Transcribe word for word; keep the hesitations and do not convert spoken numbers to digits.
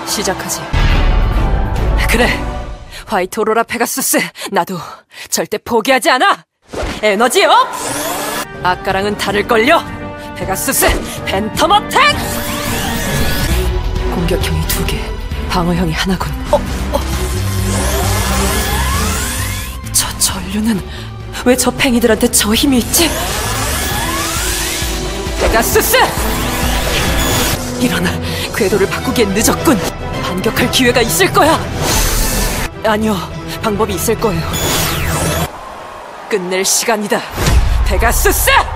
시작하지. 그래, 화이트 오로라 페가수스, 나도 절대 포기하지 않아. 에너지 업! 아까랑은 다를걸요. 페가수스 팬텀 어택! 공격형이 두 개, 방어형이 하나군. 어, 어. 저 전류는 왜 저 팽이들한테 저 힘이 있지? 페가수스! 일어나, 궤도를 바꾸기엔 늦었군. 반격할 기회가 있을 거야. 아니요, 방법이 있을 거예요. 끝낼 시간이다, 페가수스!